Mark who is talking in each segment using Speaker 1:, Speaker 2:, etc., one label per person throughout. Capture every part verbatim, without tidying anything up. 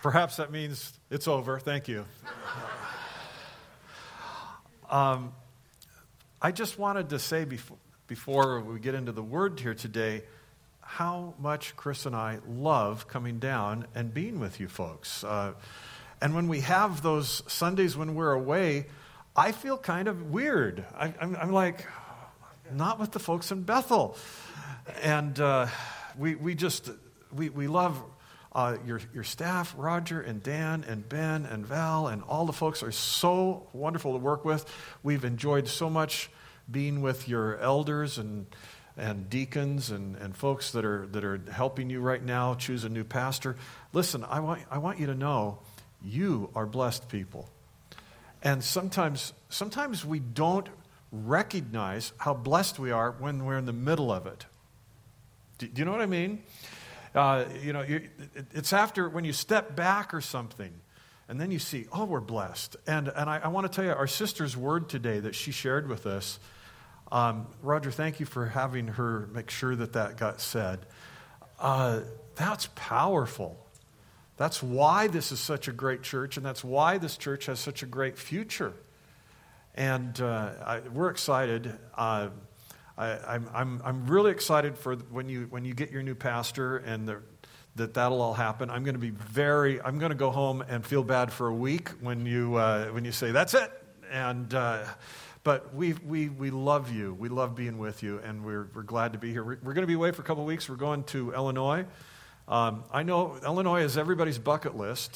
Speaker 1: Perhaps that means it's over. Thank you. um, I just wanted to say before, before we get into the word here today, how much Chris and I love coming down and being with you folks. Uh, and when we have those Sundays when we're away, I feel kind of weird. I, I'm, I'm like, not with the folks in Bethel. And uh, we we just, we, we love uh, your, your staff, Roger and Dan and Ben and Val, and all the folks are so wonderful to work with. We've enjoyed so much being with your elders and and deacons and, and folks that are that are helping you right now choose a new pastor. Listen, I want I want you to know you are blessed people. And sometimes sometimes we don't recognize how blessed we are when we're in the middle of it. Do, do you know what I mean? Uh, you know, you, it, it's after when you step back or something, and then you see, oh, we're blessed. And and I, I want to tell you, our sister's word today that she shared with us. Um, Roger, thank you for having her make sure that that got said. Uh, that's powerful. That's why this is such a great church, and that's why this church has such a great future. And uh, I, we're excited. Uh, I, I'm, I'm, I'm really excited for when you when you get your new pastor, and the, that that'll all happen. I'm going to be very. I'm going to go home and feel bad for a week when you uh, when you say that's it. And uh, but we we we love you. We love being with you, and we're we're glad to be here. We're, we're going to be away for a couple of weeks. We're going to Illinois. Um, I know Illinois is everybody's bucket list,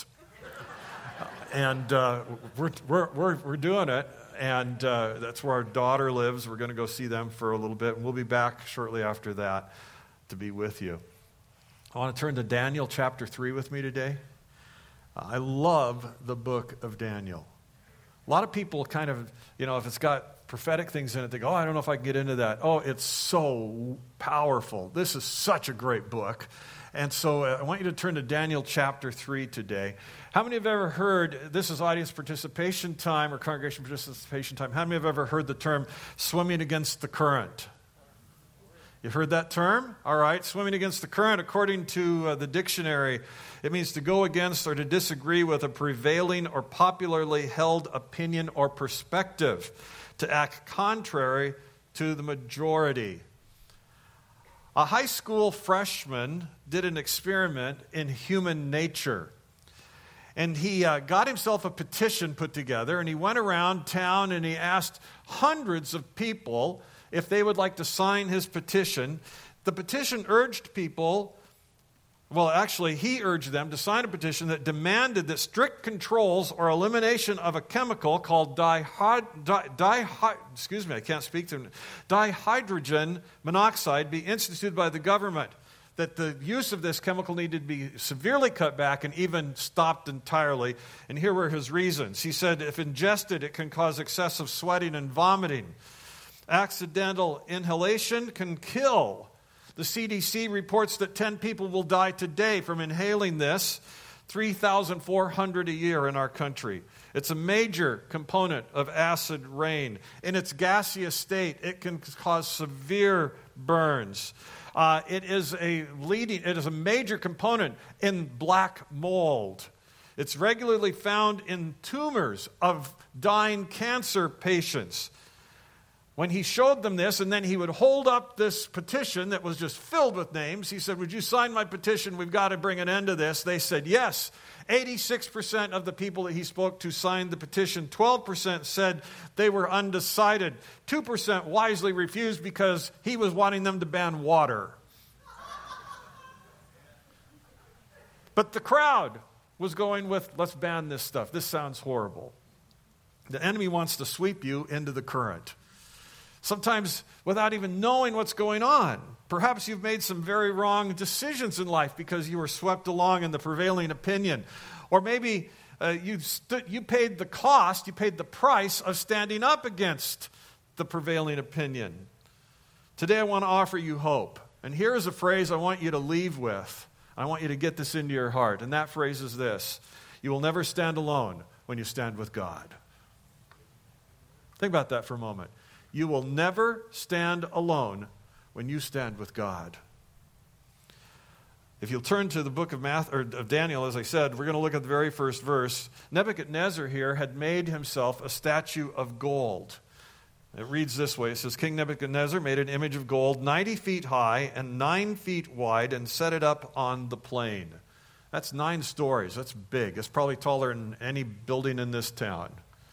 Speaker 1: and uh, we're, we're we're we're doing it. And uh, that's where our daughter lives. We're going to go see them for a little bit, and we'll be back shortly after that to be with you. I want to turn to Daniel chapter three with me today. I love the book of Daniel. A lot of people kind of, you know, if it's got prophetic things in it, they go, oh, I don't know if I can get into that. Oh, it's so powerful. This is such a great book. And so uh, I want you to turn to Daniel chapter three today. How many have ever heard, this is audience participation time or congregation participation time, how many have ever heard the term swimming against the current? You've heard that term? All right, swimming against the current, according to uh, the dictionary, it means to go against or to disagree with a prevailing or popularly held opinion or perspective, to act contrary to the majority. A high school freshman did an experiment in human nature. And he uh, got himself a petition put together, and he went around town and he asked hundreds of people if they would like to sign his petition. The petition urged people, well, actually, he urged them to sign a petition that demanded that strict controls or elimination of a chemical called dihyd, di, di, excuse me, I can't speak to dihydrogen monoxide be instituted by the government. That the use of this chemical needed to be severely cut back and even stopped entirely. And here were his reasons. He said, if ingested, it can cause excessive sweating and vomiting. Accidental inhalation can kill. The C D C reports that ten people will die today from inhaling this, three thousand four hundred a year in our country. It's a major component of acid rain. In its gaseous state, it can cause severe burns. Uh, it is a leading, it is a major component in black mold. It's regularly found in tumors of dying cancer patients. When he showed them this, and then he would hold up this petition that was just filled with names, he said, would you sign my petition? We've got to bring an end to this. They said, yes. eighty-six percent of the people that he spoke to signed the petition. twelve percent said they were undecided. two percent wisely refused because he was wanting them to ban water. But the crowd was going with, let's ban this stuff. This sounds horrible. The enemy wants to sweep you into the current. Sometimes without even knowing what's going on. Perhaps you've made some very wrong decisions in life because you were swept along in the prevailing opinion. Or maybe uh, you, st- you paid the cost, you paid the price of standing up against the prevailing opinion. Today I want to offer you hope. And here is a phrase I want you to leave with. I want you to get this into your heart. And that phrase is this: you will never stand alone when you stand with God. Think about that for a moment. You will never stand alone when you stand with God. If you'll turn to the book of, Math, or of Daniel, as I said, we're going to look at the very first verse. Nebuchadnezzar here had made himself a statue of gold. It reads this way. It says, King Nebuchadnezzar made an image of gold ninety feet high and nine feet wide and set it up on the plain. That's nine stories. That's big. It's probably taller than any building in this town.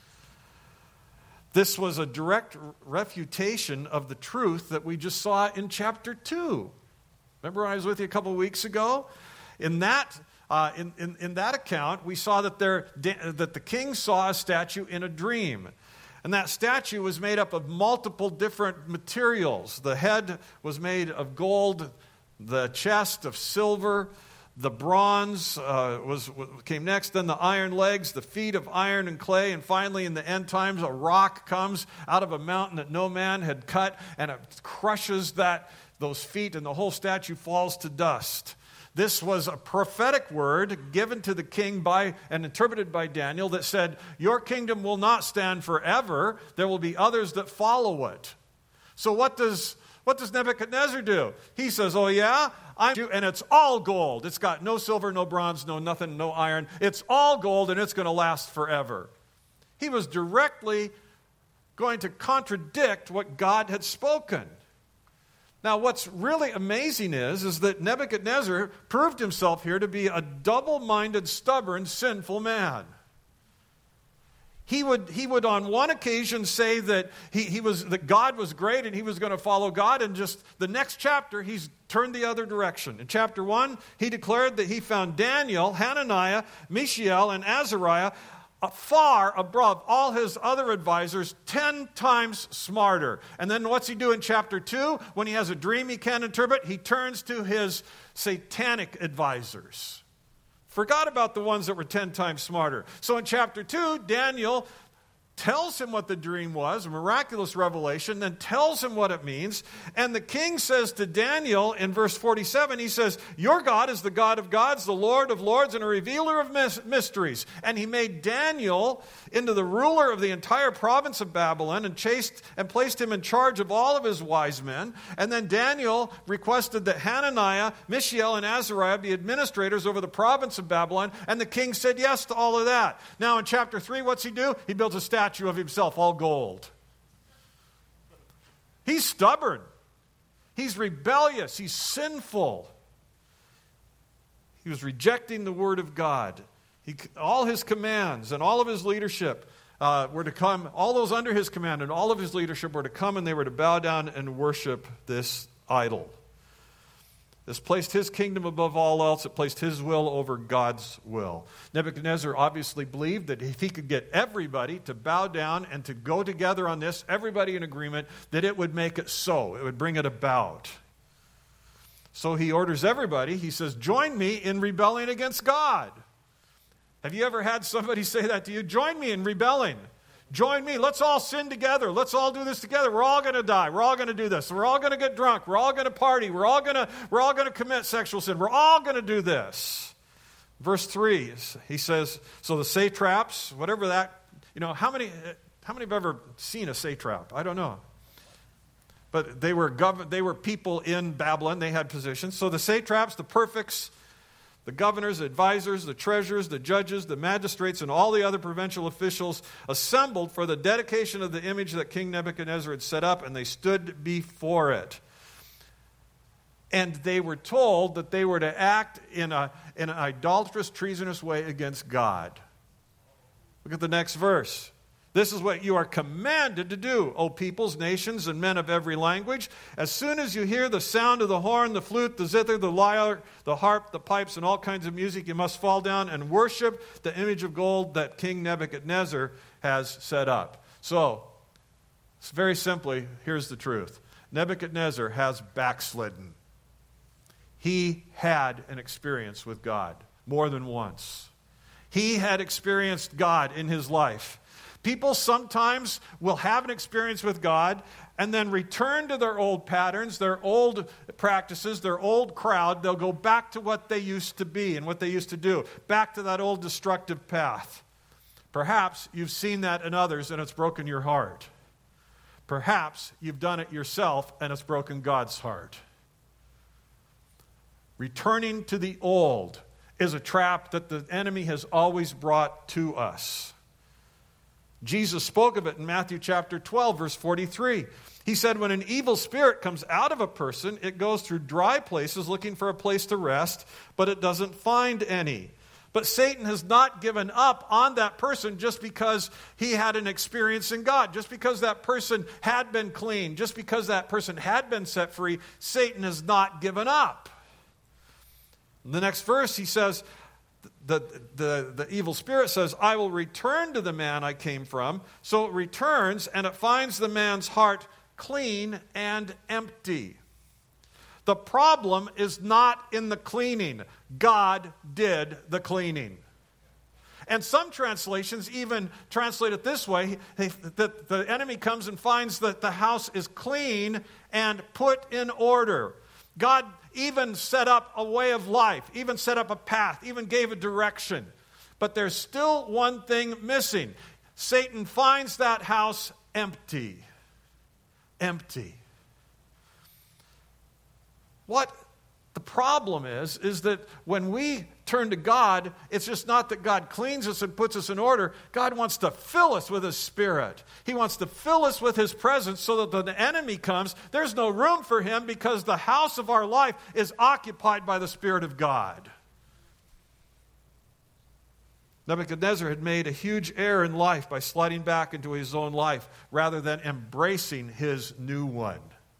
Speaker 1: This was a direct refutation of the truth that we just saw in chapter two. Remember when I was with you a couple of weeks ago? In that, uh, in, in, in that account, we saw that, there, that the king saw a statue in a dream. And that statue was made up of multiple different materials. The head was made of gold, the chest of silver, the bronze uh, was came next, then the iron legs, the feet of iron and clay, and finally in the end times a rock comes out of a mountain that no man had cut, and it crushes that those feet, and the whole statue falls to dust. This was a prophetic word given to the king by and interpreted by Daniel that said, your kingdom will not stand forever. There will be others that follow it. So what does what does Nebuchadnezzar do? He says, oh yeah, I'm and it's all gold. It's got no silver, no bronze, no nothing, no iron. It's all gold and it's going to last forever. He was directly going to contradict what God had spoken. Now, what's really amazing is, is that Nebuchadnezzar proved himself here to be a double-minded, stubborn, sinful man. He would, he would on one occasion say that, he, he was, that God was great and he was going to follow God, and just the next chapter, he's turned the other direction. In chapter one, he declared that he found Daniel, Hananiah, Mishael, and Azariah far above all his other advisors, ten times smarter. And then what's he do in chapter two? When he has a dream he can't interpret, he turns to his satanic advisors. Forgot about the ones that were ten times smarter. So in chapter two, Daniel tells him what the dream was, a miraculous revelation, then tells him what it means. And the king says to Daniel in verse forty-seven, he says, your God is the God of gods, the Lord of lords, and a revealer of mysteries. And he made Daniel into the ruler of the entire province of Babylon and chased and placed him in charge of all of his wise men. And then Daniel requested that Hananiah, Mishael, and Azariah be administrators over the province of Babylon. And the king said yes to all of that. Now in chapter three, what's he do? He builds a statue of himself, all gold. He's stubborn. He's rebellious. He's sinful. He was rejecting the word of God. He, all his commands and all of his leadership uh, were to come, all those under his command and all of his leadership were to come, and they were to bow down and worship this idol. This placed his kingdom above all else. It placed his will over God's will. Nebuchadnezzar obviously believed that if he could get everybody to bow down and to go together on this, everybody in agreement, that it would make it so. It would bring it about. So he orders everybody, he says, join me in rebelling against God. Have you ever had somebody say that to you? Join me in rebelling. Join me. Let's all sin together. Let's all do this together. We're all going to die. We're all going to do this. We're all going to get drunk. We're all going to party. We're all going to we're all going to commit sexual sin. We're all going to do this. Verse three, he says, so the satraps, whatever that, you know, how many how many have ever seen a satrap? I don't know. But they were gov- they were people in Babylon. They had positions. So the satraps, the prefects, the governors, the advisors, the treasurers, the judges, the magistrates, and all the other provincial officials assembled for the dedication of the image that King Nebuchadnezzar had set up, and they stood before it. And they were told that they were to act in, a, in an idolatrous, treasonous way against God. Look at the next verse. This is what you are commanded to do, O peoples, nations, and men of every language. As soon as you hear the sound of the horn, the flute, the zither, the lyre, the harp, the pipes, and all kinds of music, you must fall down and worship the image of gold that King Nebuchadnezzar has set up. So, very simply, here's the truth. Nebuchadnezzar has backslidden. He had an experience with God more than once. He had experienced God in his life. People sometimes will have an experience with God and then return to their old patterns, their old practices, their old crowd. They'll go back to what they used to be and what they used to do, back to that old destructive path. Perhaps you've seen that in others and it's broken your heart. Perhaps you've done it yourself and it's broken God's heart. Returning to the old is a trap that the enemy has always brought to us. Jesus spoke of it in Matthew chapter twelve, verse forty-three. He said, when an evil spirit comes out of a person, it goes through dry places looking for a place to rest, but it doesn't find any. But Satan has not given up on that person just because he had an experience in God. Just because that person had been clean, just because that person had been set free, Satan has not given up. In the next verse, he says, the, the, the evil spirit says, I will return to the man I came from. So it returns, and it finds the man's heart clean and empty. The problem is not in the cleaning. God did the cleaning. And some translations even translate it this way, that the enemy comes and finds that the house is clean and put in order. God even set up a way of life, even set up a path, even gave a direction. But there's still one thing missing. Satan finds that house empty. Empty. What the problem is, is that when we turn to God, it's just not that God cleans us and puts us in order. God wants to fill us with His Spirit. He wants to fill us with His presence so that when the enemy comes, there's no room for him because the house of our life is occupied by the Spirit of God. Nebuchadnezzar had made a huge error in life by sliding back into his own life rather than embracing his new one.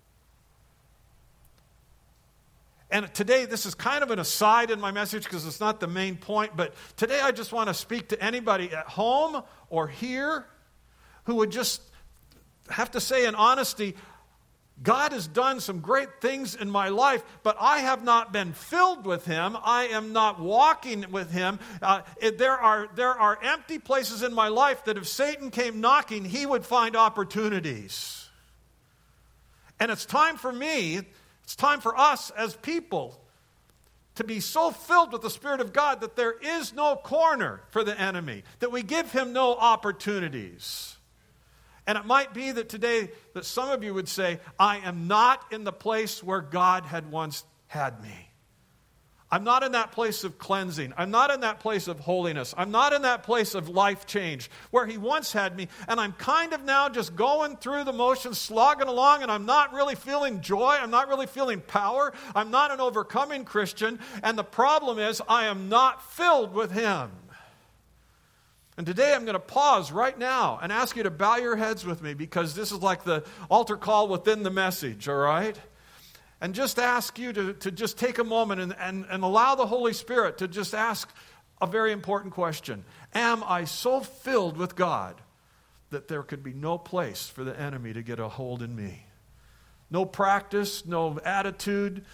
Speaker 1: And today, this is kind of an aside in my message because it's not the main point, but today I just want to speak to anybody at home or here who would just have to say in honesty, God has done some great things in my life, but I have not been filled with Him. I am not walking with Him. Uh, it, there are, there are empty places in my life that if Satan came knocking, he would find opportunities. And it's time for me, it's time for us as people to be so filled with the Spirit of God that there is no corner for the enemy, that we give him no opportunities. And it might be that today that some of you would say, I am not in the place where God had once had me. I'm not in that place of cleansing. I'm not in that place of holiness. I'm not in that place of life change where He once had me. And I'm kind of now just going through the motions, slogging along, and I'm not really feeling joy. I'm not really feeling power. I'm not an overcoming Christian. And the problem is I am not filled with Him. And today I'm going to pause right now and ask you to bow your heads with me because this is like the altar call within the message, all right? And just ask you to, to just take a moment and, and, and allow the Holy Spirit to just ask a very important question. Am I so filled with God that there could be no place for the enemy to get a hold in me? No practice, no attitude,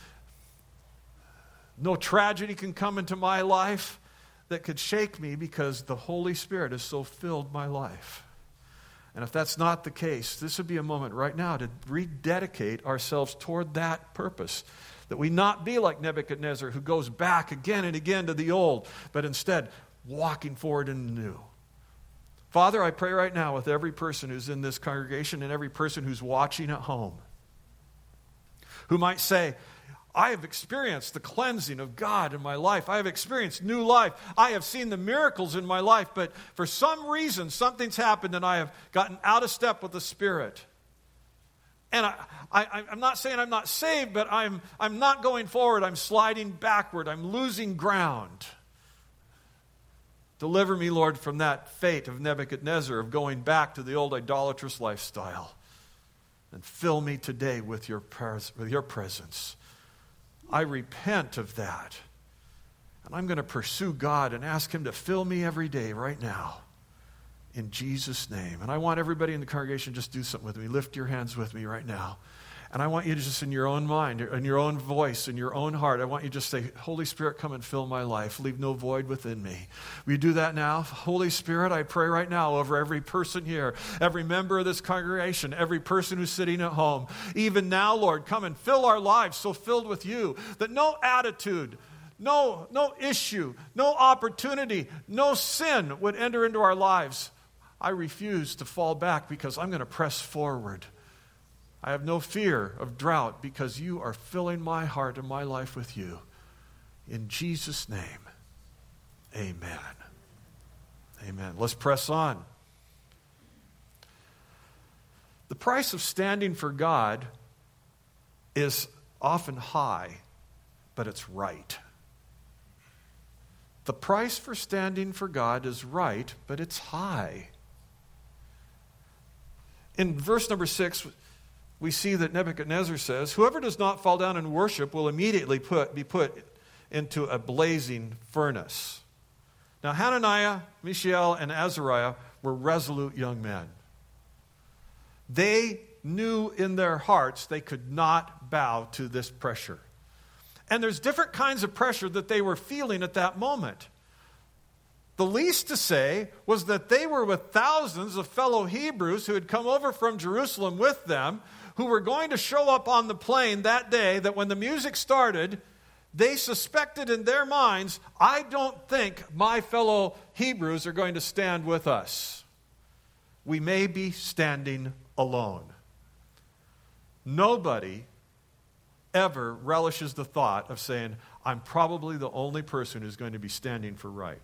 Speaker 1: no tragedy can come into my life that could shake me because the Holy Spirit has so filled my life. And if that's not the case, this would be a moment right now to rededicate ourselves toward that purpose. That we not be like Nebuchadnezzar who goes back again and again to the old, but instead walking forward in the new. Father, I pray right now with every person who's in this congregation and every person who's watching at home, who might say, I have experienced the cleansing of God in my life. I have experienced new life. I have seen the miracles in my life, but for some reason, something's happened and I have gotten out of step with the Spirit. And I, I, I'm not saying I'm not saved, but I'm, I'm not going forward. I'm sliding backward. I'm losing ground. Deliver me, Lord, from that fate of Nebuchadnezzar, of going back to the old idolatrous lifestyle. And fill me today with your, with your presence. I repent of that. And I'm going to pursue God and ask Him to fill me every day right now. In Jesus' name. And I want everybody in the congregation to just do something with me. Lift your hands with me right now. And I want you to just in your own mind, in your own voice, in your own heart, I want you to just say, Holy Spirit, come and fill my life. Leave no void within me. Will you do that now? Holy Spirit, I pray right now over every person here, every member of this congregation, every person who's sitting at home. Even now, Lord, come and fill our lives so filled with you that no attitude, no, no issue, no opportunity, no sin would enter into our lives. I refuse to fall back because I'm going to press forward. I have no fear of drought because you are filling my heart and my life with you. In Jesus' name, amen. Amen. Let's press on. The price of standing for God is often high, but it's right. The price for standing for God is right, but it's high. In verse number six, we see that Nebuchadnezzar says, whoever does not fall down and worship will immediately put, be put into a blazing furnace. Now, Hananiah, Mishael, and Azariah were resolute young men. They knew in their hearts they could not bow to this pressure. And there's different kinds of pressure that they were feeling at that moment. The least to say was that they were with thousands of fellow Hebrews who had come over from Jerusalem with them, who were going to show up on the plain that day, that when the music started, they suspected in their minds, I don't think my fellow Hebrews are going to stand with us. We may be standing alone. Nobody ever relishes the thought of saying, I'm probably the only person who's going to be standing for right.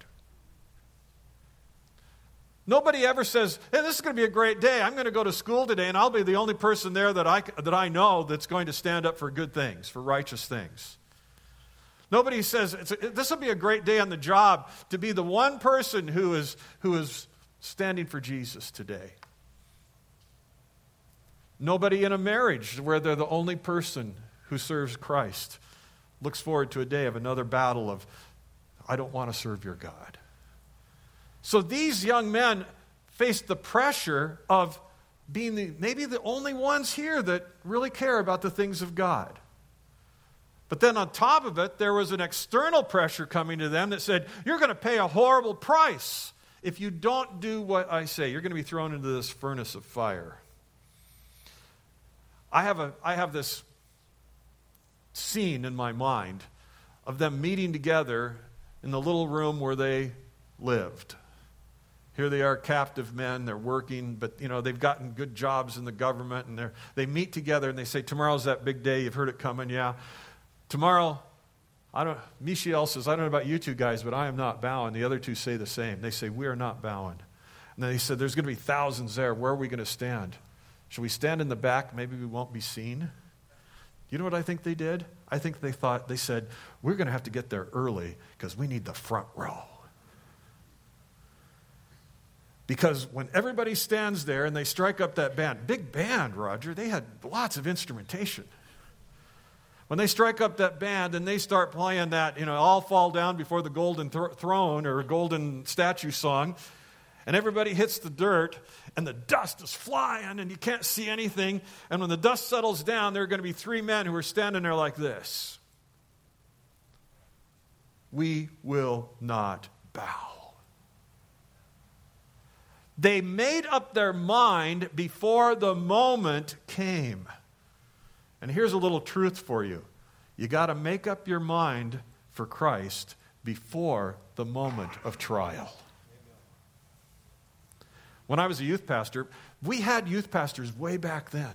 Speaker 1: Nobody ever says, hey, this is going to be a great day. I'm going to go to school today, and I'll be the only person there that I, that I know that's going to stand up for good things, for righteous things. Nobody says, it's a, this will be a great day on the job to be the one person who is, who is standing for Jesus today. Nobody in a marriage where they're the only person who serves Christ looks forward to a day of another battle of, I don't want to serve your God. So these young men faced the pressure of being the, maybe the only ones here that really care about the things of God. But then on top of it, there was an external pressure coming to them that said, you're going to pay a horrible price if you don't do what I say. You're going to be thrown into this furnace of fire. I have a, I have this scene in my mind of them meeting together in the little room where they lived. Here they are, captive men, they're working, but you know, they've gotten good jobs in the government, and they they meet together and they say, tomorrow's that big day, you've heard it coming, yeah. Tomorrow, I don't, Mishael says, I don't know about you two guys, but I am not bowing. The other two say the same. They say, we are not bowing. And then he said, there's going to be thousands there. Where are we going to stand? Should we stand in the back? Maybe we won't be seen. You know what I think they did? I think they thought, they said, we're going to have to get there early because we need the front row. Because when everybody stands there and they strike up that band, big band, Roger, they had lots of instrumentation. When they strike up that band and they start playing that, you know, all fall down before the golden th- throne or golden statue song, and everybody hits the dirt and the dust is flying and you can't see anything, and when the dust settles down, there are going to be three men who are standing there like this. We will not bow. They made up their mind before the moment came. And here's a little truth for you. You got to make up your mind for Christ before the moment of trial. When I was a youth pastor, we had youth pastors way back then.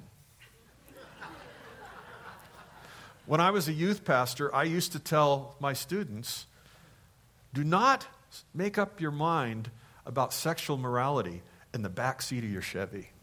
Speaker 1: When I was a youth pastor, I used to tell my students, do not make up your mind about sexual morality in the back seat of your Chevy.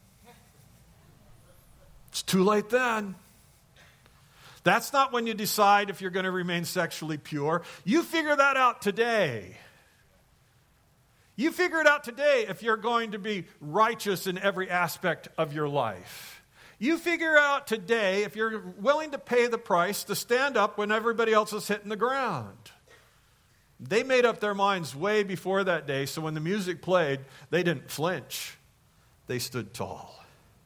Speaker 1: It's too late then. That's not when you decide if you're going to remain sexually pure. You figure that out today. You figure it out today if you're going to be righteous in every aspect of your life. You figure out today if you're willing to pay the price to stand up when everybody else is hitting the ground. They made up their minds way before that day, so when the music played, they didn't flinch. They stood tall.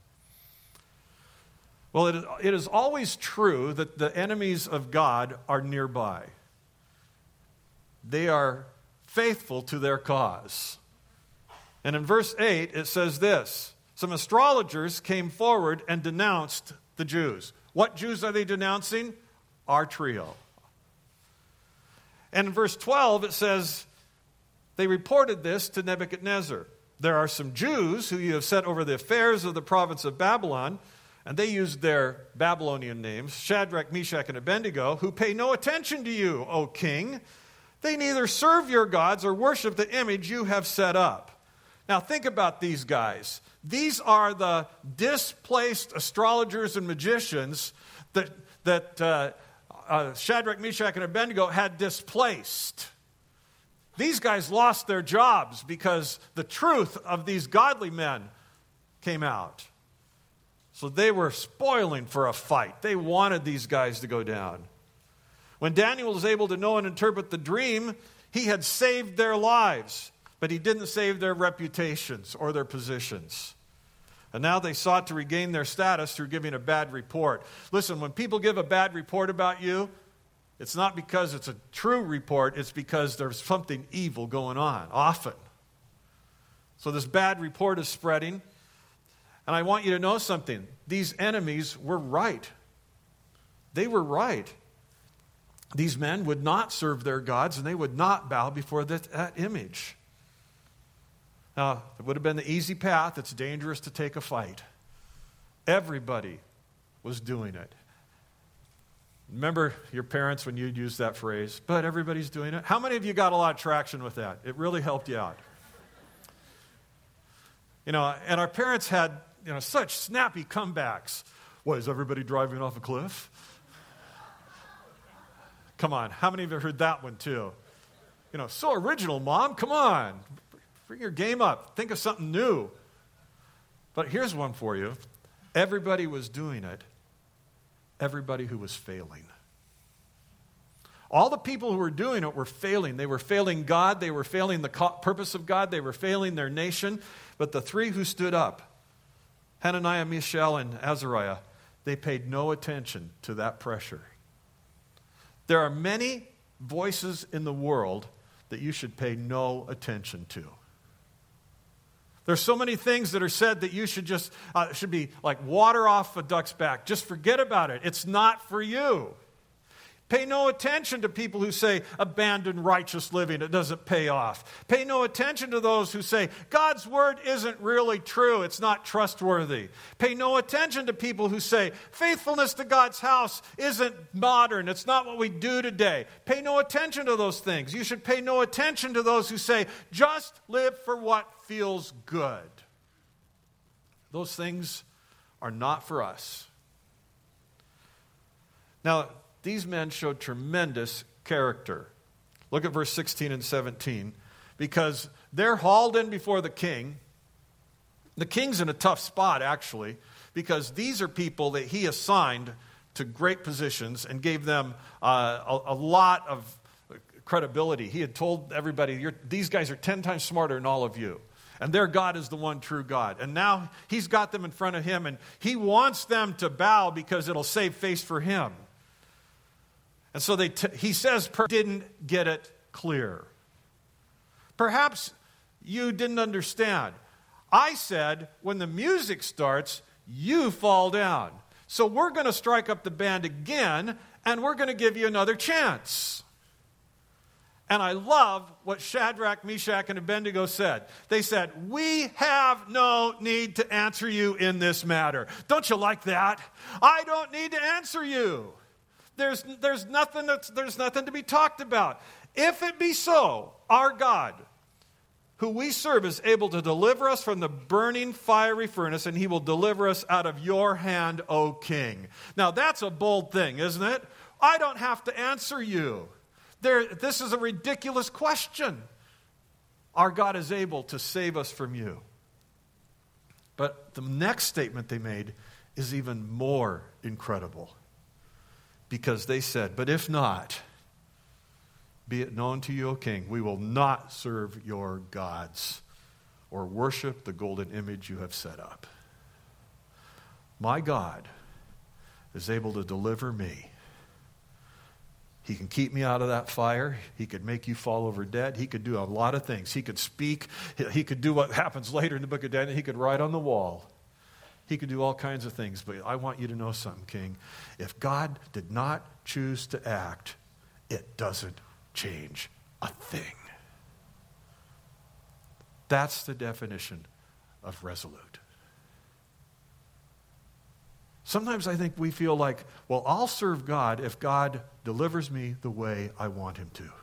Speaker 1: Well, it is, it is always true that the enemies of God are nearby. They are faithful to their cause. And in verse eight, it says this, some astrologers came forward and denounced the Jews. What Jews are they denouncing? Our trio. And in verse twelve, it says, they reported this to Nebuchadnezzar. There are some Jews who you have set over the affairs of the province of Babylon, And they used their Babylonian names, Shadrach, Meshach, and Abednego, who pay no attention to you, O king. They neither serve your gods or worship the image you have set up. Now think about these guys. These are the displaced astrologers and magicians that, that uh, uh, Shadrach, Meshach, and Abednego had displaced. These guys lost their jobs because the truth of these godly men came out. So they were spoiling for a fight. They wanted these guys to go down. When Daniel was able to know and interpret the dream, he had saved their lives, but he didn't save their reputations or their positions. And now they sought to regain their status through giving a bad report. Listen, when people give a bad report about you, it's not because it's a true report, it's because there's something evil going on, often. So this bad report is spreading. And I want you to know something. These enemies were right. They were right. These men would not serve their gods, and they would not bow before that, that image. Now, it would have been the easy path. It's dangerous to take a fight. Everybody was doing it. Remember your parents when you'd use that phrase, but everybody's doing it? How many of you got a lot of traction with that? It really helped you out. You know, and our parents had, you know, such snappy comebacks. What, is everybody driving off a cliff? Come on, how many of you have heard that one too? You know, so original, Mom, come on. Bring your game up. Think of something new. But here's one for you. Everybody was doing it. Everybody who was failing. All the people who were doing it were failing. They were failing God. They were failing the purpose of God. They were failing their nation. But the three who stood up, Hananiah, Mishael, and Azariah, they paid no attention to that pressure. There are many voices in the world that you should pay no attention to. There's so many things that are said that you should just, uh, should be like water off a duck's back. Just forget about it. It's not for you. Pay no attention to people who say, abandon righteous living, it doesn't pay off. Pay no attention to those who say, God's word isn't really true, it's not trustworthy. Pay no attention to people who say, faithfulness to God's house isn't modern, it's not what we do today. Pay no attention to those things. You should pay no attention to those who say, just live for what feels good. Those things are not for us. Now, these men showed tremendous character. Look at verse sixteen and seventeen. Because they're hauled in before the king. The king's in a tough spot, actually, because these are people that he assigned to great positions and gave them uh, a, a lot of credibility. He had told everybody, You're, these guys are ten times smarter than all of you. And their God is the one true God. And now he's got them in front of him, and he wants them to bow because it'll save face for him. And so they t- he says, per- didn't get it clear. Perhaps you didn't understand. I said, when the music starts, you fall down. So we're going to strike up the band again, and we're going to give you another chance. And I love what Shadrach, Meshach, and Abednego said. They said, we have no need to answer you in this matter. Don't you like that? I don't need to answer you. There's, there's, nothing that's, there's nothing to be talked about. If it be so, our God, who we serve, is able to deliver us from the burning fiery furnace, and he will deliver us out of your hand, O king. Now, that's a bold thing, isn't it? I don't have to answer you. There, this is a ridiculous question. Our God is able to save us from you. But the next statement they made is even more incredible. Because they said, but if not, be it known to you, O king, we will not serve your gods or worship the golden image you have set up. My God is able to deliver me. He can keep me out of that fire. He could make you fall over dead. He could do a lot of things. He could speak. He could do what happens later in the book of Daniel. He could write on the wall. He could do all kinds of things, but I want you to know something, King. If God did not choose to act, it doesn't change a thing. That's the definition of resolute. Sometimes I think we feel like, well, I'll serve God if God delivers me the way I want him to.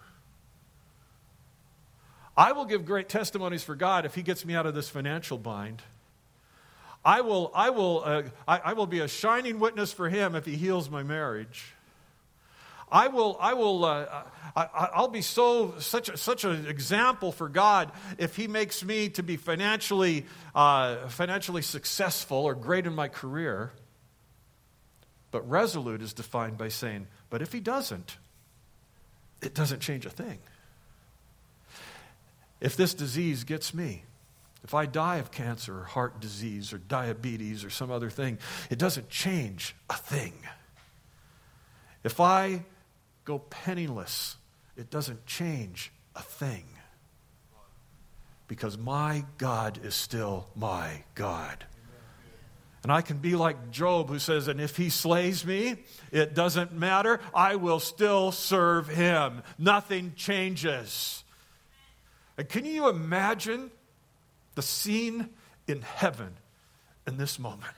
Speaker 1: I will give great testimonies for God if he gets me out of this financial bind. I will, I will, uh, I, I will be a shining witness for him if he heals my marriage. I will, I will, uh, I, I'll be so such a, such an example for God if he makes me to be financially, uh, financially successful or great in my career. But resolute is defined by saying, but if he doesn't, it doesn't change a thing. If this disease gets me, if I die of cancer or heart disease or diabetes or some other thing, it doesn't change a thing. If I go penniless, it doesn't change a thing. Because my God is still my God. And I can be like Job, who says, and if he slays me, it doesn't matter. I will still serve him. Nothing changes. And can you imagine the scene in heaven in this moment?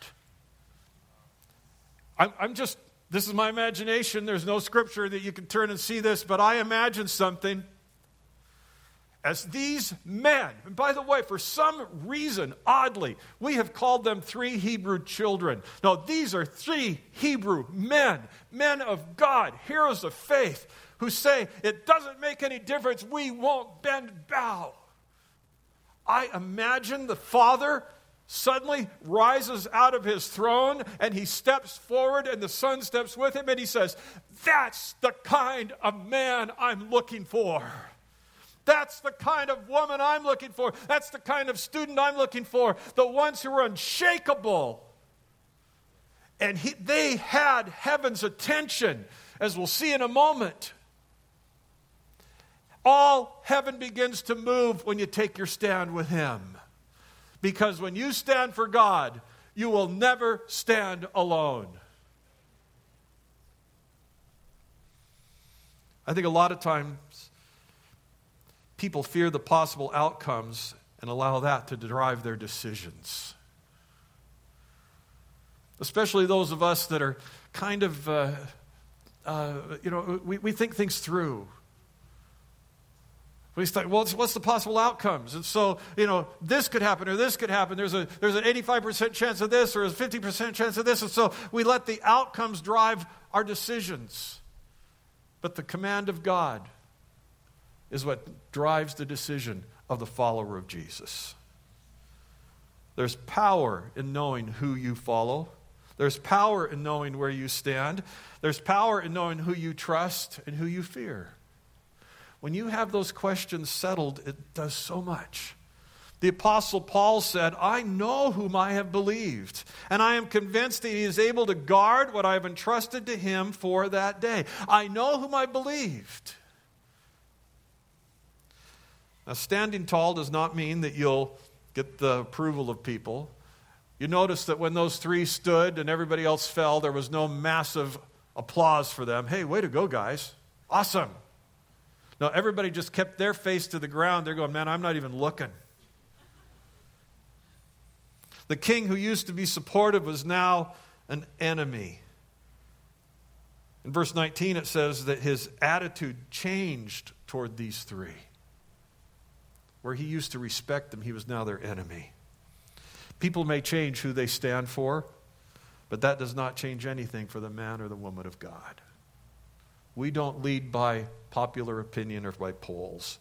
Speaker 1: I'm, I'm just, this is my imagination. There's no scripture that you can turn and see this, but I imagine something. As these men, and by the way, for some reason, oddly, we have called them three Hebrew children. No, these are three Hebrew men, men of God, heroes of faith, who say, it doesn't make any difference, we won't bend bow. I imagine the Father suddenly rises out of his throne and he steps forward and the Son steps with him and he says, that's the kind of man I'm looking for. That's the kind of woman I'm looking for. That's the kind of student I'm looking for. The ones who are unshakable. And he, they had heaven's attention, as we'll see in a moment. All heaven begins to move when you take your stand with him. Because when you stand for God, you will never stand alone. I think a lot of times people fear the possible outcomes and allow that to drive their decisions. Especially those of us that are kind of, uh, uh, you know, we, we think things through. We think, well, what's the possible outcomes? And so, you know, this could happen or this could happen. There's a there's an eighty-five percent chance of this or a fifty percent chance of this. And so we let the outcomes drive our decisions. But the command of God is what drives the decision of the follower of Jesus. There's power in knowing who you follow. There's power in knowing where you stand. There's power in knowing who you trust and who you fear. When you have those questions settled, it does so much. The Apostle Paul said, I know whom I have believed, and I am convinced that he is able to guard what I have entrusted to him for that day. I know whom I believed. Now, standing tall does not mean that you'll get the approval of people. You notice that when those three stood and everybody else fell, there was no massive applause for them. Hey, way to go, guys. Awesome. No, everybody just kept their face to the ground. They're going, man, I'm not even looking. The king who used to be supportive was now an enemy. In verse nineteen, it says that his attitude changed toward these three. Where he used to respect them, he was now their enemy. People may change who they stand for, but that does not change anything for the man or the woman of God. We don't lead by popular opinion or by polls.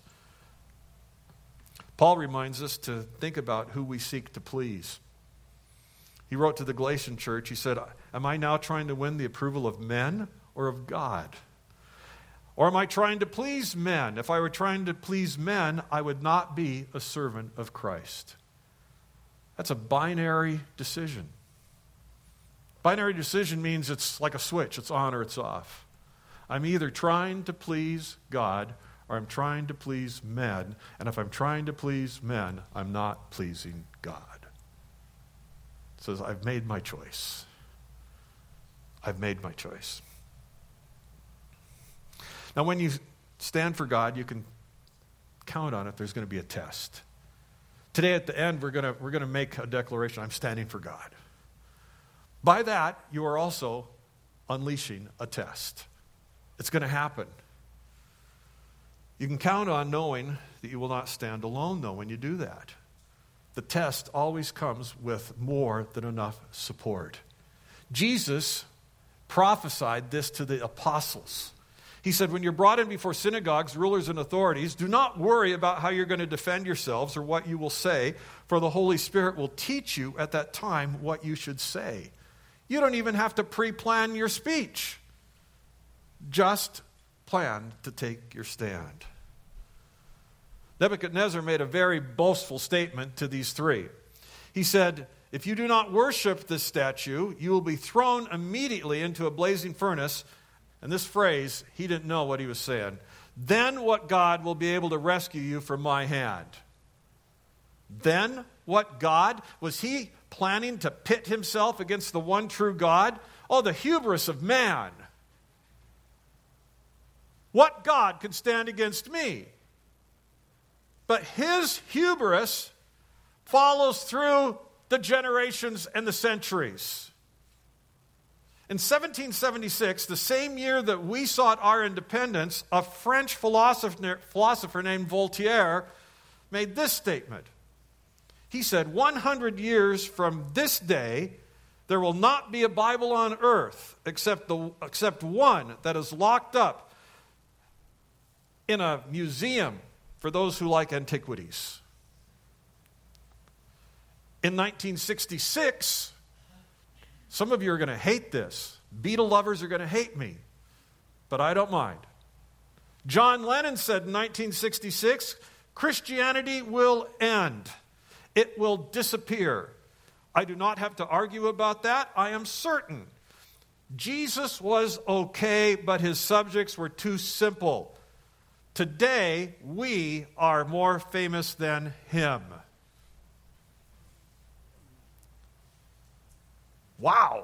Speaker 1: Paul reminds us to think about who we seek to please. He wrote to the Galatian church, he said, am I now trying to win the approval of men or of God? Or am I trying to please men? If I were trying to please men, I would not be a servant of Christ. That's a binary decision. Binary decision means it's like a switch. It's on or it's off. I'm either trying to please God or I'm trying to please men. And if I'm trying to please men, I'm not pleasing God. It says, I've made my choice. I've made my choice. Now, when you stand for God, you can count on it. There's going to be a test. Today at the end, we're going to, we're going to make a declaration. I'm standing for God. By that, you are also unleashing a test. It's going to happen. You can count on knowing that you will not stand alone, though, when you do that. The test always comes with more than enough support. Jesus prophesied this to the apostles. He said, when you're brought in before synagogues, rulers, and authorities, do not worry about how you're going to defend yourselves or what you will say, for the Holy Spirit will teach you at that time what you should say. You don't even have to pre-plan your speech. Just plan to take your stand. Nebuchadnezzar made a very boastful statement to these three. He said, if you do not worship this statue, you will be thrown immediately into a blazing furnace. And this phrase, he didn't know what he was saying. Then what God will be able to rescue you from my hand? Then what God? Was he planning to pit himself against the one true God? Oh, the hubris of man. What God can stand against me? But his hubris follows through the generations and the centuries. In seventeen seventy-six, the same year that we sought our independence, a French philosopher, philosopher named Voltaire made this statement. He said, one hundred years from this day, there will not be a Bible on earth except, the, except one that is locked up in a museum for those who like antiquities. In nineteen sixty-six, some of you are going to hate this. Beatle lovers are going to hate me, but I don't mind. John Lennon said in nineteen sixty-six, Christianity will end. It will disappear. I do not have to argue about that. I am certain. Jesus was okay, but his subjects were too simple. Today, we are more famous than him. Wow.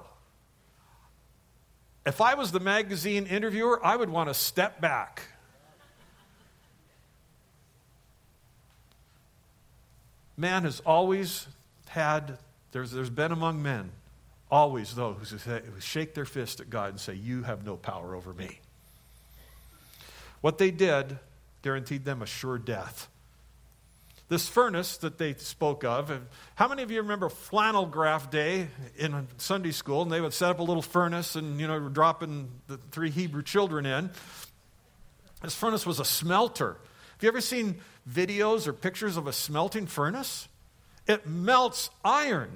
Speaker 1: If I was the magazine interviewer, I would want to step back. Man has always had, there's, there's been among men, always those who, say, who shake their fist at God and say, you have no power over me. What they did guaranteed them a sure death. This furnace that they spoke of, and how many of you remember flannel graph day in Sunday school, and they would set up a little furnace and, you know, dropping the three Hebrew children in. This furnace was a smelter. Have you ever seen videos or pictures of a smelting furnace? It melts iron.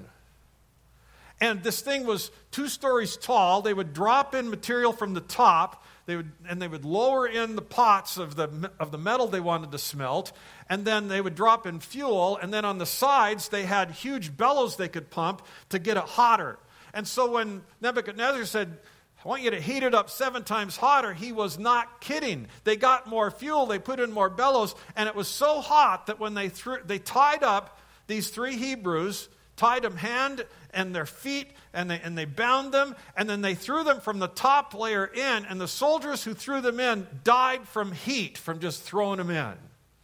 Speaker 1: And this thing was two stories tall. They would drop in material from the top, They would, and they would lower in the pots of the of the metal they wanted to smelt, and then they would drop in fuel, and then on the sides they had huge bellows they could pump to get it hotter. And so when Nebuchadnezzar said, I want you to heat it up seven times hotter, he was not kidding. They got more fuel, they put in more bellows, and it was so hot that when they threw, they tied up these three Hebrews, tied them hand and their feet, and they and they bound them, and then they threw them from the top layer in, and the soldiers who threw them in died from heat, from just throwing them in.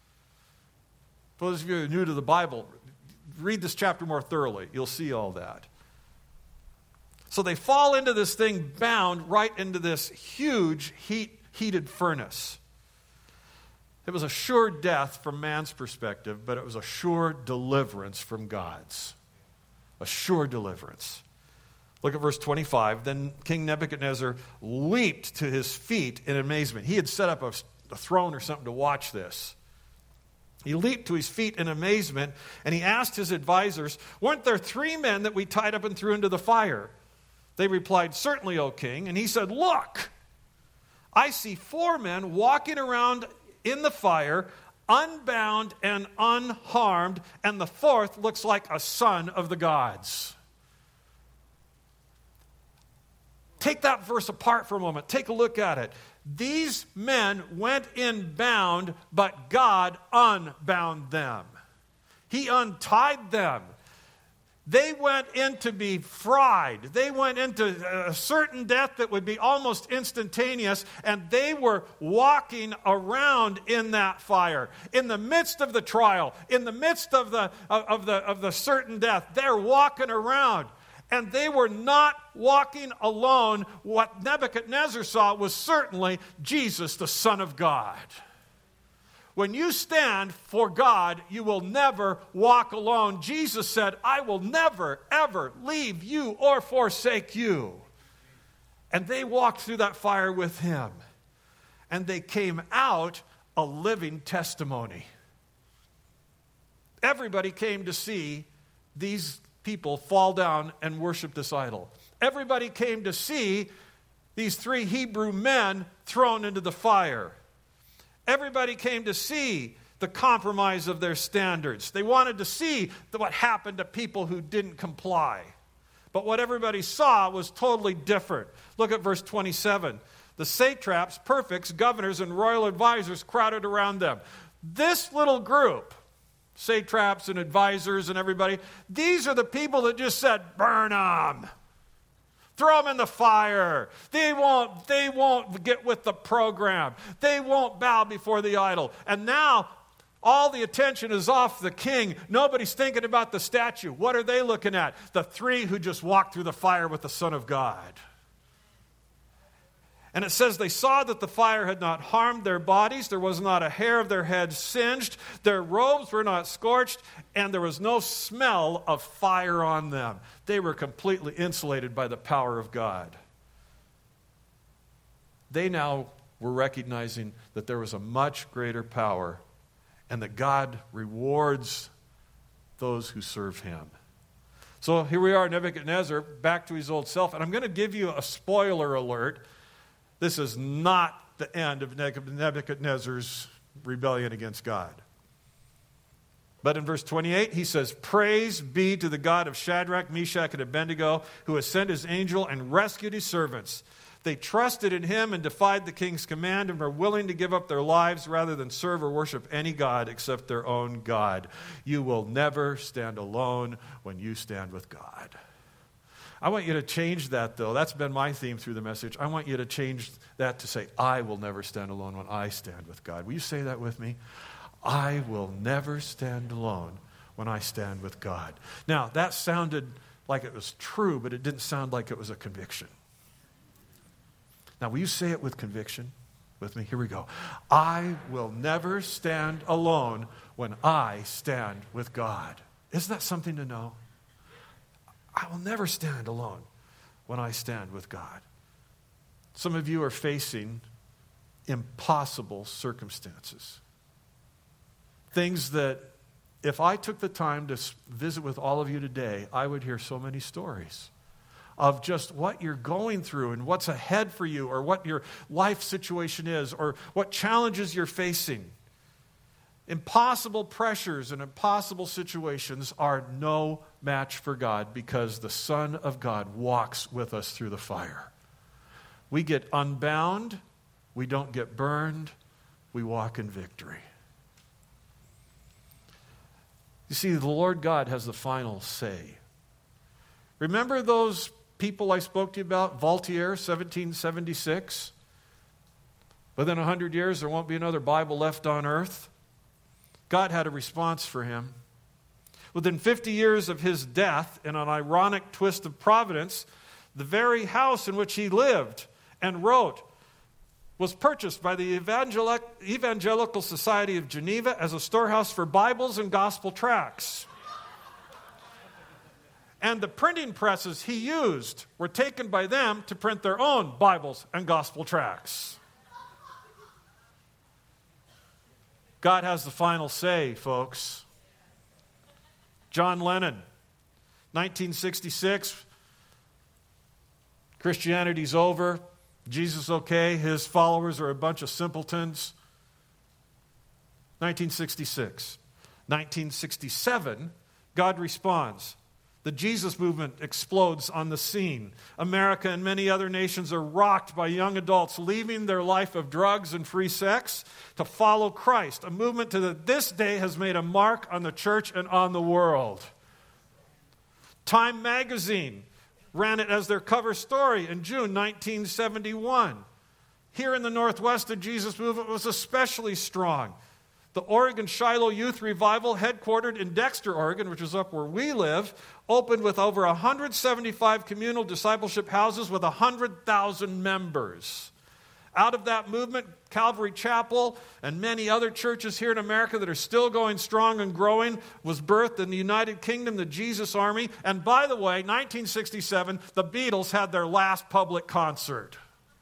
Speaker 1: For those of you who are new to the Bible, read this chapter more thoroughly. You'll see all that. So they fall into this thing bound right into this huge heat, heated furnace. It was a sure death from man's perspective, but it was a sure deliverance from God's. A sure deliverance. Look at verse twenty-five. Then King Nebuchadnezzar leaped to his feet in amazement. He had set up a, a throne or something to watch this. He leaped to his feet in amazement, and he asked his advisors, weren't there three men that we tied up and threw into the fire? They replied, certainly, O king. And he said, look, I see four men walking around in the fire, unbound and unharmed, and the fourth looks like a son of the gods. Take that verse apart for a moment. Take a look at it. These men went in bound, but God unbound them. He untied them. They went in to be fried. They went into a certain death that would be almost instantaneous, and they were walking around in that fire. In the midst of the trial, in the midst of the, of the, of the certain death, they're walking around. And they were not walking alone. What Nebuchadnezzar saw was certainly Jesus, the Son of God. When you stand for God, you will never walk alone. Jesus said, I will never, ever leave you or forsake you. And they walked through that fire with him. And they came out a living testimony. Everybody came to see these people fall down and worship this idol. Everybody came to see these three Hebrew men thrown into the fire. Everybody came to see the compromise of their standards. They wanted to see what happened to people who didn't comply. But what everybody saw was totally different. Look at verse twenty-seven. The satraps, prefects, governors, and royal advisors crowded around them. This little group, satraps and advisors and everybody, these are the people that just said, burn them. Throw them in the fire. They won't, they won't get with the program. They won't bow before the idol. And now all the attention is off the king. Nobody's thinking about the statue. What are they looking at? The three who just walked through the fire with the Son of God. And it says they saw that the fire had not harmed their bodies. There was not a hair of their heads singed. Their robes were not scorched. And there was no smell of fire on them. They were completely insulated by the power of God. They now were recognizing that there was a much greater power and that God rewards those who serve him. So here we are, Nebuchadnezzar, back to his old self. And I'm going to give you a spoiler alert. This is not the end of Nebuchadnezzar's rebellion against God. But in verse twenty-eight, he says, praise be to the God of Shadrach, Meshach, and Abednego, who has sent his angel and rescued his servants. They trusted in him and defied the king's command and were willing to give up their lives rather than serve or worship any god except their own God. You will never stand alone when you stand with God. I want you to change that, though. That's been my theme through the message. I want you to change that to say, I will never stand alone when I stand with God. Will you say that with me? I will never stand alone when I stand with God. Now, that sounded like it was true, but it didn't sound like it was a conviction. Now, will you say it with conviction with me? Here we go. I will never stand alone when I stand with God. Isn't that something to know? I will never stand alone when I stand with God. Some of you are facing impossible circumstances. Things that if I took the time to visit with all of you today, I would hear so many stories of just what you're going through and what's ahead for you or what your life situation is or what challenges you're facing. Impossible pressures and impossible situations are no match for God because the Son of God walks with us through the fire. We get unbound, we don't get burned, we walk in victory. You see, the Lord God has the final say. Remember those people I spoke to you about, Voltaire, seventeen seventy-six? Within a hundred years, there won't be another Bible left on earth. God had a response for him. Within fifty years of his death, in an ironic twist of providence, the very house in which he lived and wrote was purchased by the Evangelic- Evangelical Society of Geneva as a storehouse for Bibles and gospel tracts. And the printing presses he used were taken by them to print their own Bibles and gospel tracts. God has the final say, folks. John Lennon, nineteen sixty-six, Christianity's over. Jesus okay, his followers are a bunch of simpletons. nineteen sixty-six. nineteen sixty-seven, God responds. The Jesus movement explodes on the scene. America and many other nations are rocked by young adults leaving their life of drugs and free sex to follow Christ, a movement that this day has made a mark on the church and on the world. Time magazine ran it as their cover story in June nineteen seventy-one. Here in the Northwest, the Jesus movement was especially strong. The Oregon Shiloh Youth Revival, headquartered in Dexter, Oregon, which is up where we live, opened with over one hundred seventy-five communal discipleship houses with one hundred thousand members. Out of that movement, Calvary Chapel and many other churches here in America that are still going strong and growing was birthed in the United Kingdom, the Jesus Army. And by the way, nineteen sixty-seven, the Beatles had their last public concert.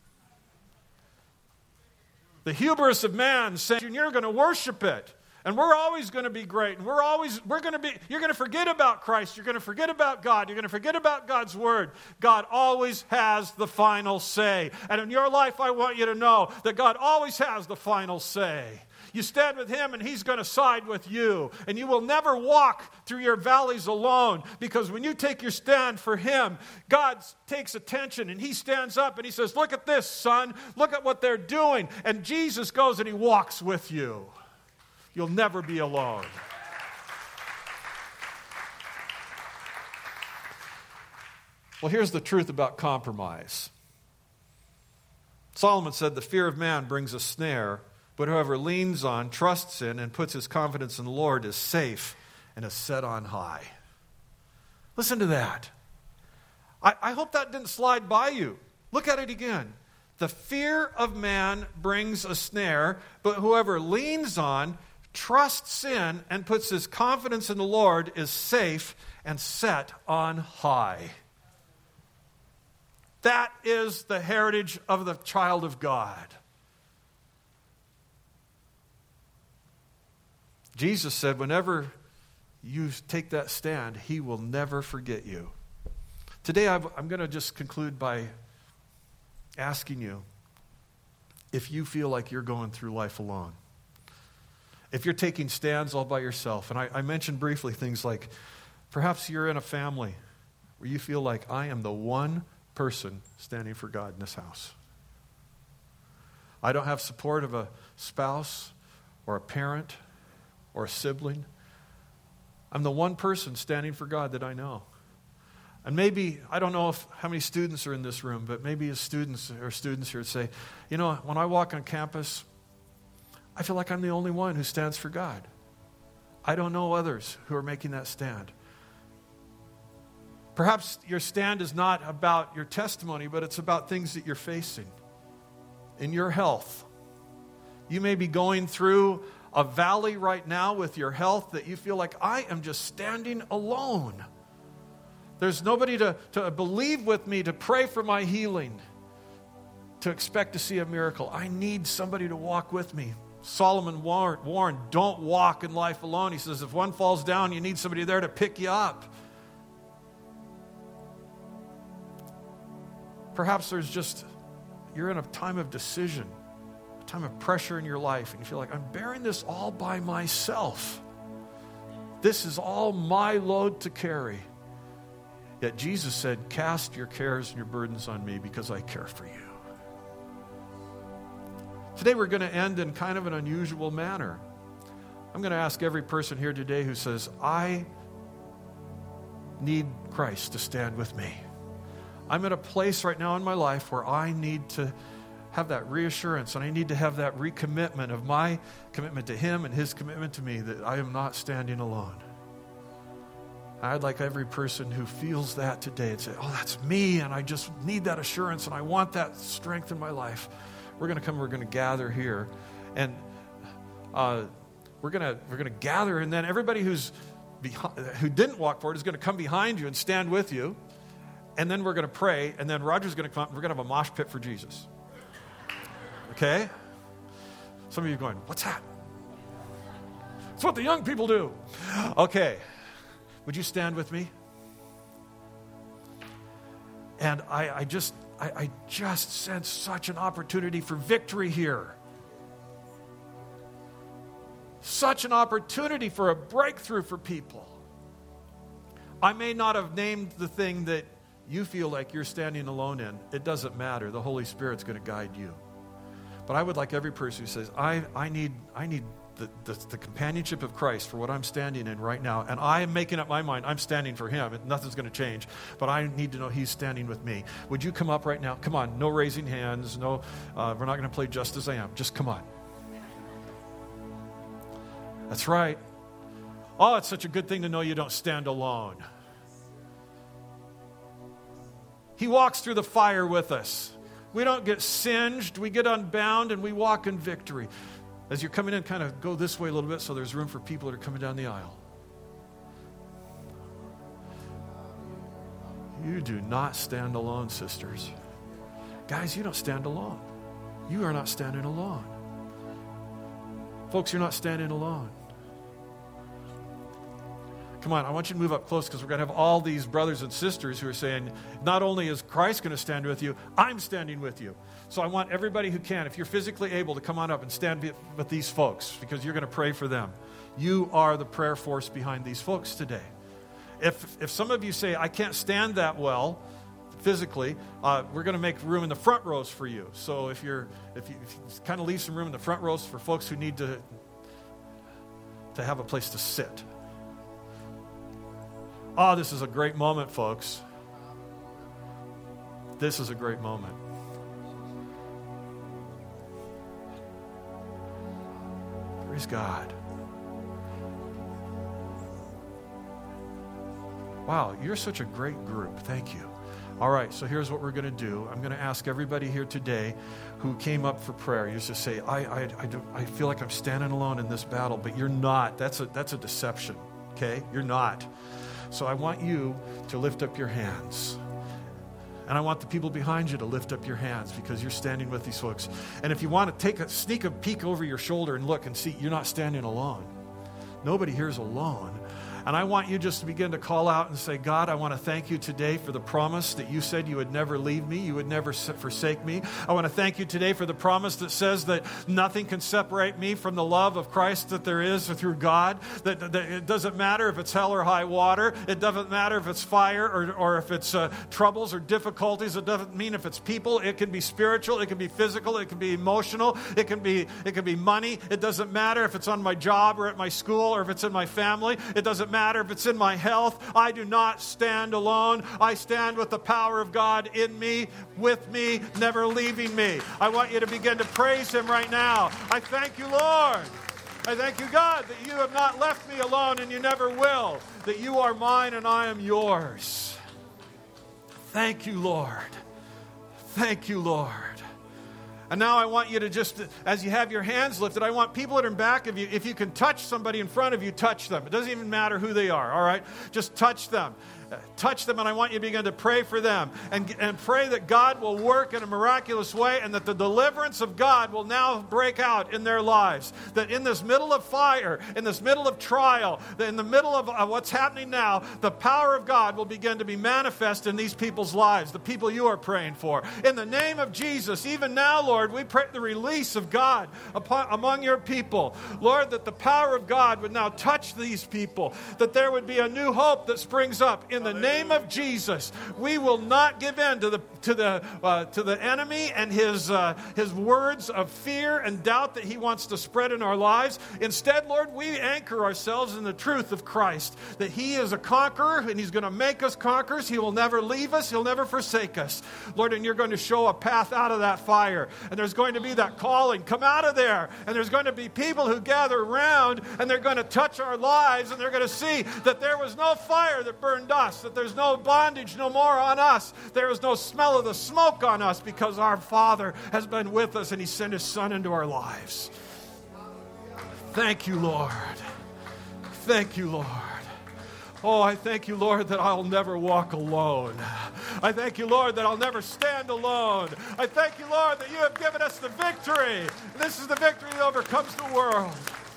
Speaker 1: The hubris of man saying, you're going to worship it. And we're always going to be great. And we're always, we're going to be, you're going to forget about Christ. You're going to forget about God. You're going to forget about God's word. God always has the final say. And in your life, I want you to know that God always has the final say. You stand with him and he's going to side with you. And you will never walk through your valleys alone, because when you take your stand for him, God takes attention and he stands up and he says, look at this, son. Look at what they're doing. And Jesus goes and he walks with you. You'll never be alone. Well, here's the truth about compromise. Solomon said, the fear of man brings a snare, but whoever leans on, trusts in, and puts his confidence in the Lord is safe and is set on high. Listen to that. I, I hope that didn't slide by you. Look at it again. The fear of man brings a snare, but whoever leans on, trusts in, and puts his confidence in the Lord is safe and set on high. That is the heritage of the child of God. Jesus said, whenever you take that stand, he will never forget you. Today, I'm going to just conclude by asking you if you feel like you're going through life alone. If you're taking stands all by yourself. And I, I mentioned briefly things like, perhaps you're in a family where you feel like, I am the one person standing for God in this house. I don't have support of a spouse or a parent or a sibling. I'm the one person standing for God that I know. And maybe, I don't know if how many students are in this room, but maybe as students or students here would say, you know, when I walk on campus, I feel like I'm the only one who stands for God. I don't know others who are making that stand. Perhaps your stand is not about your testimony, but it's about things that you're facing in your health. You may be going through a valley right now with your health that you feel like, I am just standing alone. There's nobody to, to believe with me, to pray for my healing, to expect to see a miracle. I need somebody to walk with me. Solomon warned, warned, don't walk in life alone. He says, if one falls down, you need somebody there to pick you up. Perhaps there's just, you're in a time of decision, a time of pressure in your life, and you feel like, I'm bearing this all by myself. This is all my load to carry. Yet Jesus said, cast your cares and your burdens on me because I care for you. Today we're going to end in kind of an unusual manner. I'm going to ask every person here today who says, I need Christ to stand with me. I'm at a place right now in my life where I need to have that reassurance, and I need to have that recommitment of my commitment to him and his commitment to me, that I am not standing alone. I'd like every person who feels that today and say, oh, that's me, and I just need that assurance, and I want that strength in my life. We're going to come, we're going to gather here, and uh, we're going to we're going to gather, and then everybody who's behind, who didn't walk forward is going to come behind you and stand with you, and then we're going to pray, and then Roger's going to come up, and we're going to have a mosh pit for Jesus. Okay? Some of you are going, what's that? It's what the young people do. Okay. Would you stand with me? And I, I just I, I just sense such an opportunity for victory here. Such an opportunity for a breakthrough for people. I may not have named the thing that you feel like you're standing alone in. It doesn't matter. The Holy Spirit's going to guide you. But I would like every person who says, I, I need I need the, the, the companionship of Christ for what I'm standing in right now. And I am making up my mind. I'm standing for him. Nothing's going to change. But I need to know he's standing with me. Would you come up right now? Come on. No raising hands. No, uh, we're not going to play Just As I Am. Just come on. That's right. Oh, it's such a good thing to know you don't stand alone. He walks through the fire with us. We don't get singed. We get unbound and we walk in victory. As you're coming in, kind of go this way a little bit so there's room for people that are coming down the aisle. You do not stand alone, sisters. Guys, you don't stand alone. You are not standing alone. Folks, you're not standing alone. Come on, I want you to move up close because we're going to have all these brothers and sisters who are saying, not only is Christ going to stand with you, I'm standing with you. So I want everybody who can, if you're physically able, to come on up and stand with these folks because you're going to pray for them. You are the prayer force behind these folks today. If if some of you say, I can't stand that well physically, uh, we're going to make room in the front rows for you. So if you're if you, if you kind of leave some room in the front rows for folks who need to to have a place to sit. Oh, this is a great moment, folks. This is a great moment. Praise God. Wow, you're such a great group. Thank you. All right, so here's what we're going to do. I'm going to ask everybody here today who came up for prayer. You just say, I, I, I, do, I feel like I'm standing alone in this battle, but you're not. That's a, that's a deception, okay? You're not. So I want you to lift up your hands. And I want the people behind you to lift up your hands because you're standing with these folks. And if you want to take a sneak a peek over your shoulder and look and see, you're not standing alone. Nobody here is alone. And I want you just to begin to call out and say, God, I want to thank you today for the promise that you said you would never leave me, you would never forsake me. I want to thank you today for the promise that says that nothing can separate me from the love of Christ that there is through God, that, that it doesn't matter if it's hell or high water, it doesn't matter if it's fire or, or if it's uh, troubles or difficulties, it doesn't mean if it's people, it can be spiritual, it can be physical, it can be emotional, it can be, it can be money, it doesn't matter if it's on my job or at my school or if it's in my family, it doesn't matter matter if it's in my health. I do not stand alone. I stand with the power of God in me, with me, never leaving me. I want you to begin to praise him right now. I thank you, Lord. I thank you, God, that you have not left me alone and you never will, that you are mine and I am yours. Thank you, Lord. Thank you, Lord. And now I want you to just, as you have your hands lifted, I want people that are in back of you, if you can touch somebody in front of you, touch them. It doesn't even matter who they are, all right? Just touch them. Touch them, and I want you to begin to pray for them and, and pray that God will work in a miraculous way and that the deliverance of God will now break out in their lives. That in this middle of fire, in this middle of trial, that in the middle of uh, what's happening now, the power of God will begin to be manifest in these people's lives, the people you are praying for. In the name of Jesus, even now, Lord, we pray the release of God upon, among your people. Lord, that the power of God would now touch these people, that there would be a new hope that springs up in the name of Jesus. We will not give in to the to the uh, to the enemy and his uh, his words of fear and doubt that he wants to spread in our lives. Instead, Lord, we anchor ourselves in the truth of Christ, that he is a conqueror and he's going to make us conquerors. He will never leave us. He'll never forsake us. Lord, and you're going to show a path out of that fire. And there's going to be that calling, come out of there. And there's going to be people who gather around and they're going to touch our lives and they're going to see that there was no fire that burned us. That there's no bondage no more on us. There is no smell of the smoke on us because our Father has been with us and he sent his Son into our lives. Thank you, Lord. Thank you, Lord. Oh, I thank you, Lord, that I'll never walk alone. I thank you, Lord, that I'll never stand alone. I thank you, Lord, that you have given us the victory. This is the victory that overcomes the world.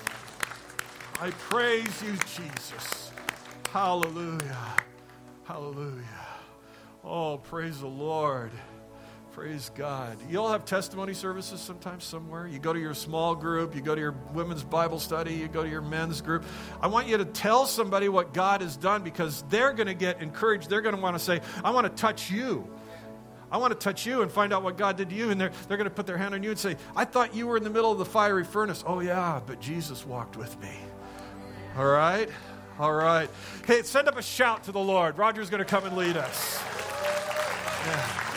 Speaker 1: I praise you, Jesus. Hallelujah. Hallelujah. Oh, praise the Lord. Praise God. You all have testimony services sometimes somewhere. You go to your small group, you go to your women's Bible study, you go to your men's group. I want you to tell somebody what God has done because they're going to get encouraged. They're going to want to say, I want to touch you. I want to touch you and find out what God did to you. And they're, they're going to put their hand on you and say, I thought you were in the middle of the fiery furnace. Oh, yeah, but Jesus walked with me. All right? All right. Hey, send up a shout to the Lord. Roger's going to come and lead us. Yeah.